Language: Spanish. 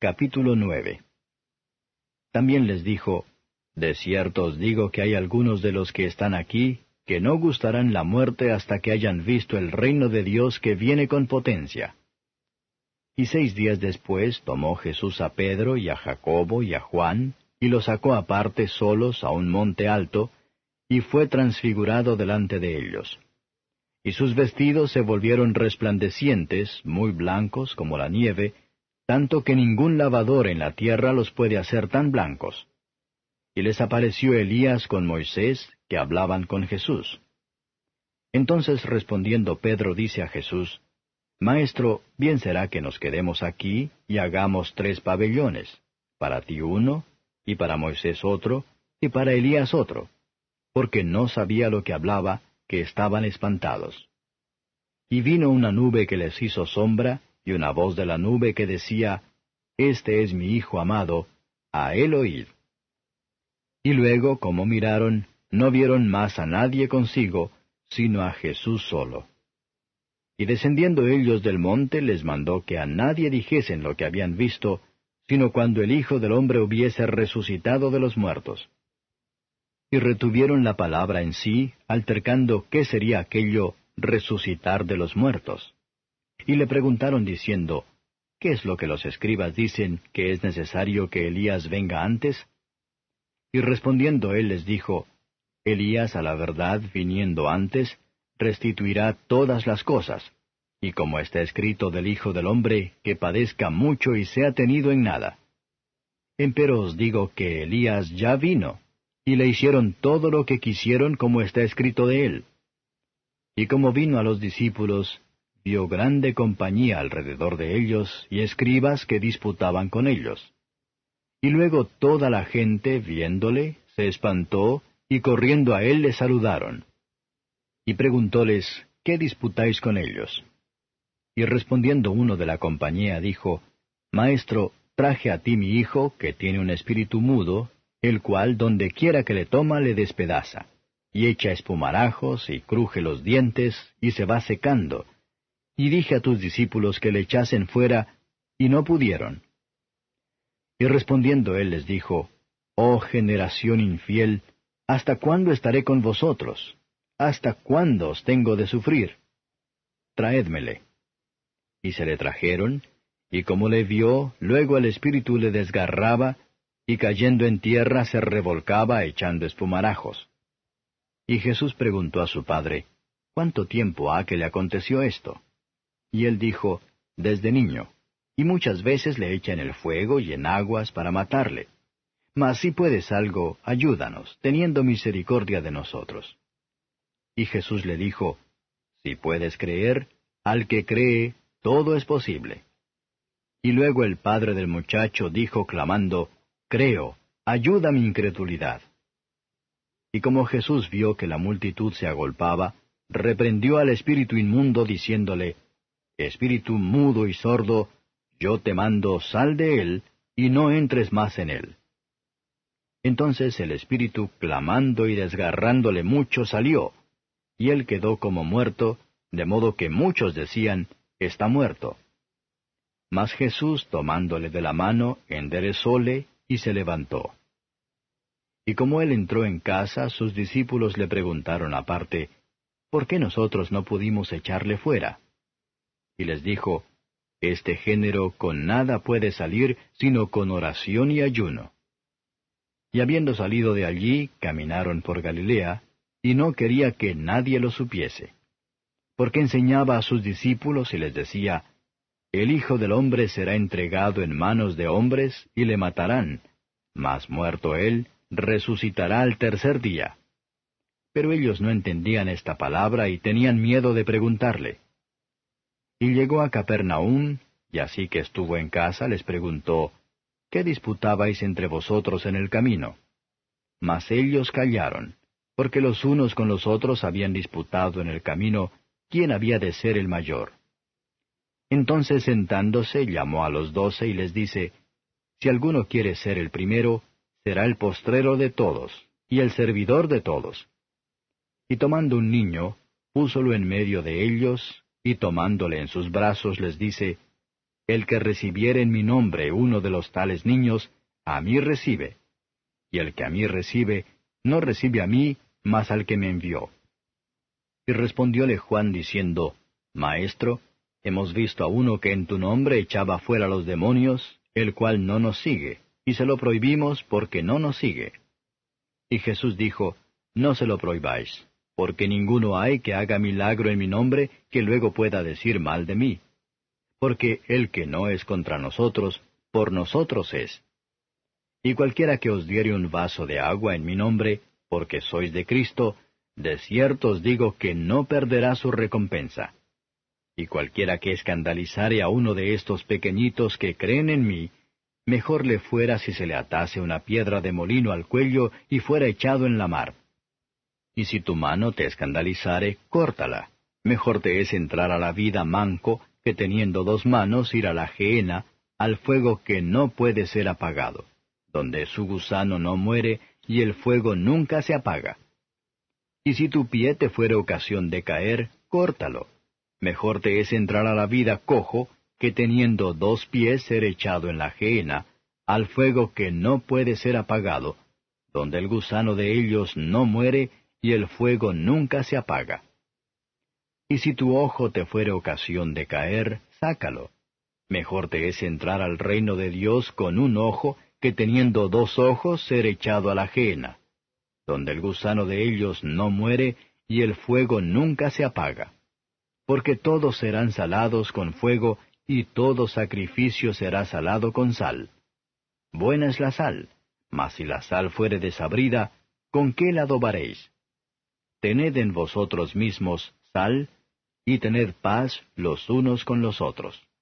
Capítulo 9. También les dijo, De cierto os digo que hay algunos de los que están aquí, que no gustarán la muerte hasta que hayan visto el reino de Dios que viene con potencia. Y 6 días después tomó Jesús a Pedro y a Jacobo y a Juan, y los sacó aparte solos a un monte alto, y fue transfigurado delante de ellos. Y sus vestidos se volvieron resplandecientes, muy blancos como la nieve, tanto que ningún lavador en la tierra los puede hacer tan blancos. Y les apareció Elías con Moisés, que hablaban con Jesús. Entonces respondiendo Pedro dice a Jesús, Maestro, bien será que nos quedemos aquí y hagamos 3 pabellones, para ti uno, y para Moisés otro, y para Elías otro, porque no sabía lo que hablaba, que estaban espantados. Y vino una nube que les hizo sombra, y una voz de la nube que decía, Este es mi Hijo amado, a él oíd. Y luego, como miraron, no vieron más a nadie consigo, sino a Jesús solo. Y descendiendo ellos del monte, les mandó que a nadie dijesen lo que habían visto, sino cuando el Hijo del Hombre hubiese resucitado de los muertos. Y retuvieron la palabra en sí, altercando qué sería aquello resucitar de los muertos. Y le preguntaron diciendo, ¿qué es lo que los escribas dicen que es necesario que Elías venga antes? Y respondiendo él les dijo, Elías a la verdad viniendo antes, restituirá todas las cosas, y como está escrito del Hijo del Hombre, que padezca mucho y sea tenido en nada. Empero os digo que Elías ya vino, y le hicieron todo lo que quisieron como está escrito de él. Y como vino a los discípulos, vio grande compañía alrededor de ellos, y escribas que disputaban con ellos. Y luego toda la gente, viéndole, se espantó, y corriendo a él le saludaron. Y preguntóles, ¿qué disputáis con ellos? Y respondiendo uno de la compañía dijo, Maestro, traje a ti mi hijo, que tiene un espíritu mudo, el cual donde quiera que le toma le despedaza, y echa espumarajos, y cruje los dientes, y se va secando. Y dije a tus discípulos que le echasen fuera, y no pudieron. Y respondiendo él les dijo, Oh generación infiel, ¿hasta cuándo estaré con vosotros? ¿Hasta cuándo os tengo de sufrir? Traédmele. Y se le trajeron, y como le vio, luego el espíritu le desgarraba, y cayendo en tierra se revolcaba echando espumarajos. Y Jesús preguntó a su padre, ¿cuánto tiempo ha que le aconteció esto? Y él dijo, Desde niño, y muchas veces le echan el fuego y en aguas para matarle. Mas si puedes algo, ayúdanos, teniendo misericordia de nosotros. Y Jesús le dijo, Si puedes creer, al que cree, todo es posible. Y luego el padre del muchacho dijo clamando, Creo, ayuda mi incredulidad. Y como Jesús vio que la multitud se agolpaba, reprendió al espíritu inmundo diciéndole, Espíritu mudo y sordo, yo te mando, sal de él, y no entres más en él. Entonces el espíritu, clamando y desgarrándole mucho, salió, y él quedó como muerto, de modo que muchos decían, Está muerto. Mas Jesús, tomándole de la mano, enderezóle, y se levantó. Y como él entró en casa, sus discípulos le preguntaron aparte, ¿por qué nosotros no pudimos echarle fuera? Y les dijo, Este género con nada puede salir, sino con oración y ayuno. Y habiendo salido de allí, caminaron por Galilea, y no quería que nadie lo supiese. Porque enseñaba a sus discípulos y les decía, El Hijo del Hombre será entregado en manos de hombres, y le matarán, mas muerto él, resucitará al 3er día. Pero ellos no entendían esta palabra y tenían miedo de preguntarle. Y llegó a Capernaum, y así que estuvo en casa les preguntó, ¿qué disputabais entre vosotros en el camino? Mas ellos callaron, porque los unos con los otros habían disputado en el camino quién había de ser el mayor. Entonces sentándose llamó a los 12 y les dice, Si alguno quiere ser el primero, será el postrero de todos, y el servidor de todos. Y tomando un niño, púsolo en medio de ellos, y tomándole en sus brazos les dice, El que recibiere en mi nombre uno de los tales niños, a mí recibe. Y el que a mí recibe, no recibe a mí, mas al que me envió. Y respondióle Juan diciendo, Maestro, hemos visto a uno que en tu nombre echaba fuera los demonios, el cual no nos sigue, y se lo prohibimos porque no nos sigue. Y Jesús dijo, No se lo prohibáis, porque ninguno hay que haga milagro en mi nombre que luego pueda decir mal de mí. Porque el que no es contra nosotros, por nosotros es. Y cualquiera que os diere un vaso de agua en mi nombre, porque sois de Cristo, de cierto os digo que no perderá su recompensa. Y cualquiera que escandalizare a uno de estos pequeñitos que creen en mí, mejor le fuera si se le atase una piedra de molino al cuello y fuera echado en la mar. Y si tu mano te escandalizare, córtala. Mejor te es entrar a la vida manco, que teniendo dos manos ir a la gehenna, al fuego que no puede ser apagado, donde su gusano no muere y el fuego nunca se apaga. Y si tu pie te fuere ocasión de caer, córtalo. Mejor te es entrar a la vida cojo, que teniendo dos pies ser echado en la gehenna, al fuego que no puede ser apagado, donde el gusano de ellos no muere y el fuego nunca se apaga. Y si tu ojo te fuere ocasión de caer, sácalo. Mejor te es entrar al reino de Dios con un ojo, que teniendo dos ojos ser echado a la gehenna, donde el gusano de ellos no muere y el fuego nunca se apaga. Porque todos serán salados con fuego, y todo sacrificio será salado con sal. Buena es la sal, mas si la sal fuere desabrida, ¿con qué la adobaréis? Tened en vosotros mismos sal, y tened paz los unos con los otros.